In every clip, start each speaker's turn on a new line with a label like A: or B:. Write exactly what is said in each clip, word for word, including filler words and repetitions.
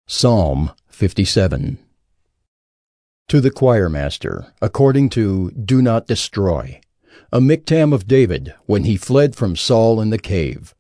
A: Psalm fifty-seven. To the choirmaster, according to Do Not Destroy, a miktam of David when he fled from Saul in the cave.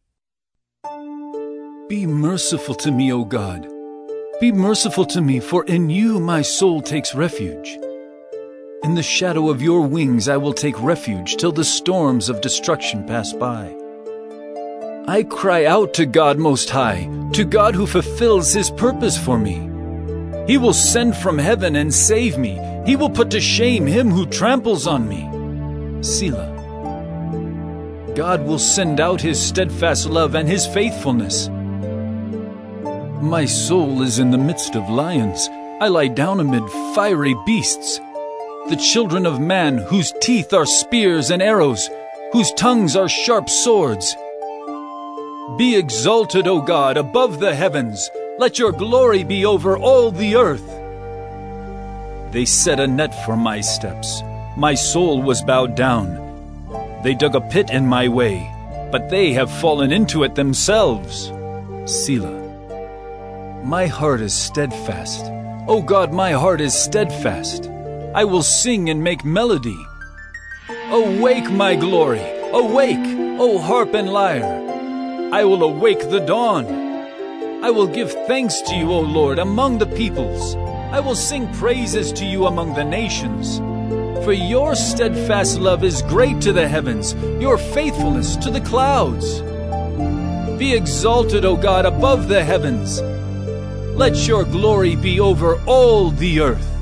B: Be merciful to me, O God. Be merciful to me, for in you my soul takes refuge. In the shadow of your wings I will take refuge till the storms of destruction pass by. I cry out to God Most High, to God who fulfills His purpose for me. He will send from heaven and save me. He will put to shame him who tramples on me. Selah. God will send out His steadfast love and His faithfulness. My soul is in the midst of lions. I lie down amid fiery beasts. The children of man, whose teeth are spears and arrows, whose tongues are sharp swords. Be exalted, O God, above the heavens. Let your glory be over all the earth. They set a net for my steps. My soul was bowed down. They dug a pit in my way, but they have fallen into it themselves. Selah. My heart is steadfast. O God, my heart is steadfast. I will sing and make melody. Awake, my glory! Awake, O harp and lyre! I will awake the dawn. I will give thanks to you, O Lord, among the peoples. I will sing praises to you among the nations. For your steadfast love is great to the heavens, your faithfulness to the clouds. Be exalted, O God, above the heavens. Let your glory be over all the earth.